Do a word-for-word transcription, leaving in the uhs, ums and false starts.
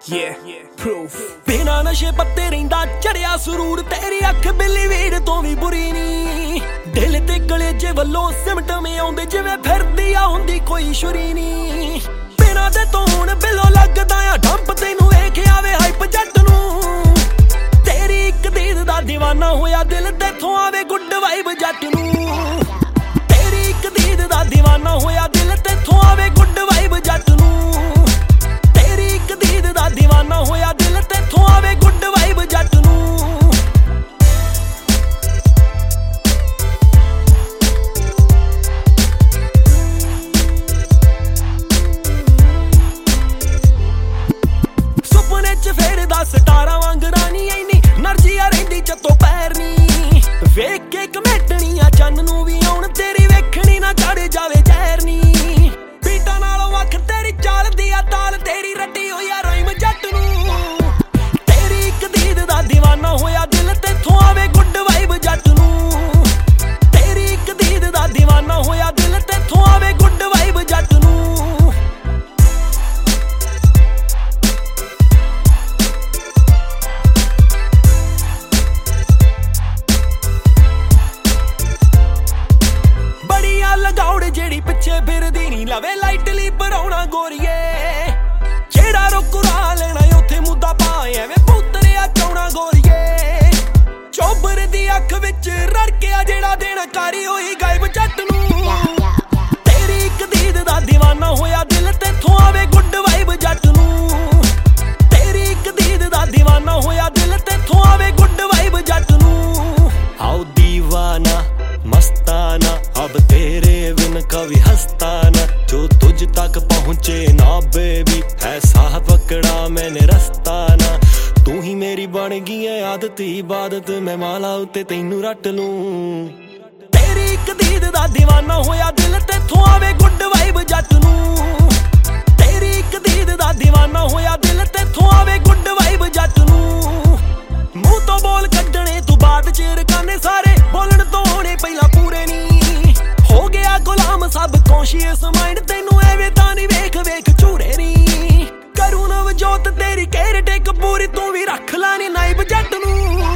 Yeah, proof. ਬਿਨਾ ਨਸ਼ੇ ਪੱਤੇ ਰਹਿੰਦਾ ਚੜਿਆ ਸਰੂਰ, ਤੇਰੀ ਅੱਖ ਬਿੱਲੀ ਵੀੜ ਤੋਂ ਵੀ ਬੁਰੀ ਨੀ। ਦਿਲ ਤੇ ਕਲੇਜੇ ਵੱਲੋਂ ਸਿਮਟਵੇਂ ਆਉਂਦੇ ਜਿਵੇਂ ਫਿਰਦੀ ਆ ਹੁੰਦੀ ਕੋਈ ਛੁਰੀ ਨੀ। ਬਿਨਾ ਦੇ ਤੋਂ ਹੁਣ ਬਿੱਲੋ ਲੱਗਦਾ ਆ ਡੰਪ, ਤੈਨੂੰ ਵੇਖ ਆਵੇ ਹਾਈਪ ਜੱਟ ਨੂੰ। ਤੇਰੀ ਇੱਕ ਦੀਦ ਦਾ دیਵਾਨਾ ਹੋਇਆ ਦਿਲ, ਤੇਥੋਂ ਆਵੇ ਗੁੱਡ ਵਾਈਬ ਜੱਟ ਨੂੰ। ਤੇਰੀ ਇੱਕ ਦੀਦ ਦਾ دیਵਾਨਾ ਹੋਇਆ ਦਿਲ, ਤੇਥੋਂ ਆਵੇ ਗੁੱਡ ਵਾਈਬ ਜੱਟ ਨੂੰ। ਤੇਰੀ ਇੱਕ ਦੀਦ ਦਾ دیਵਾਨਾ ਹੋਇਆ ਦਿਲ, ਤੇਥੋਂ ਆਵੇ ਗੁੱਡ ਵਾਈਬ ਜੱਟ ਨੂੰ। ਸੁਪਨੇ ਚ ਫੇਰਦਾ ਸਟਾਰਾਂ ਵਾਂਗ ਰਾਣੀ, ਐਨੀ ਨਰਜੀਆ ਰਹਿੰਦੀ ਚੱਤੋਂ ਪੈਰ ਨੀ। ਵੇਖ ਕੇ ਕਮੇਟਣੀਆਂ ਚੰਨ ਨੂੰ ਵੀ ਆਉਣ, ਤੇਰੀ ਵੇਖਣੀ ਨਾ ਚੜ ਜਾਵੇ ਜ਼ਹਿਰ ਨੀ। ਬੀਟਾਂ ਨਾਲੋਂ ਵੱਖ ਤੇਰੀ ਚੱਲਦੀ ਆ ਤਾਲ, ਤੇਰੀ ਰੱਟੀ ਹੋਈ ਆ ਰਾਈਮ ਜੱਟ ਨੂੰ। ਤੇਰੀ ਇੱਕ ਦੀਦ ਦਾ دیਵਾਨਾ ਹੋਇਆ ਦਿਲ, ਤੇਥੋਂ ਆਵੇ ਗੁੱਡ ਵਾਈਬ ਜੱਟ ਨੂੰ। ਤੇਰੀ ਇੱਕ ਦੀਦ ਦਾ دیਵਾਨਾ ਹੋਇਆ ਦਿਲ, ਤੇਥੋਂ ਆਵੇ ਗੁੱਡ ਵਾਈਬ ਜੱਟ ਨੂੰ। ਲਗਾਉੜ ਜਿਹੜੀ ਪਿੱਛੇ ਫਿਰਦੀ ਨੀ, ਲਵੇ ਲਾਈਟਲੀ ਪਰਾਉਣਾ ਗੋਰੀਏ। ਜਿਹੜਾ ਰੁਕਰਾ ਲੈਣਾ ਉੱਥੇ ਮੁੱਦਾ ਪਾਏ, ਐਵੇਂ ਪੁੱਤਰਿਆ ਚਾਉਣਾ ਗੋਰੀਏ। ਚੋਬਰ ਦੀ ਅੱਖ ਵਿੱਚ ਰੜਕਿਆ ਜਿਹੜਾ ਦੇਣਾ ਕਾਰੀ ਹੋਈ ਗਾਇਬ ਜੱਟ ਨੂੰ। ਤੇਰੀ ਇੱਕ ਦੀਦ ਦਾ دیਵਾਨਾ ਹੋਇਆ ਦਿਲ, ਤੇਥੋਂ ਆਵੇ ਗੁੱਡ ਵਾਈਬ ਜੱਟ ਨੂੰ। ਤੇਰੀ ਇੱਕ ਦੀਦ ਦਾ دیਵਾਨਾ ਹੋਇਆ ਦਿਲ, ਤੇਥੋਂ ਆਵੇ ਗੁੱਡ ਵਾਈਬ ਜੱਟ ਨੂੰ। ਆਓ दीवाना मस्ताना, अब तेरे बिन कभी हंसता ना। जो तुझ तक पहुँचे ना बेबी, ऐसा पकड़ा मैंने रास्ता ना। तू ही मेरी बन गई है आदत इबादत, मैं माला उत्ते तैनू रट लूं। तेरी एक दीद दा दीवाना होया दिल, तेथों आवे गुड वाइब जट नूं। तेरी एक दीद दा दीवाना होया दिल, तेथों आवे गुड वाइब जट नूं। मूंह तो बोल कड्डणे तू बाद चेर काने सारे बोलण तो होणे पहिला पूरे नी। हो गया गुलाम सब कॉन्शियस माइंड, तैनू एवें तां नी वेख वेख झूरे नी। करूं नवजोत तेरी केयर टेक पूरी, तू भी रख ला नी नाइब जट नूं।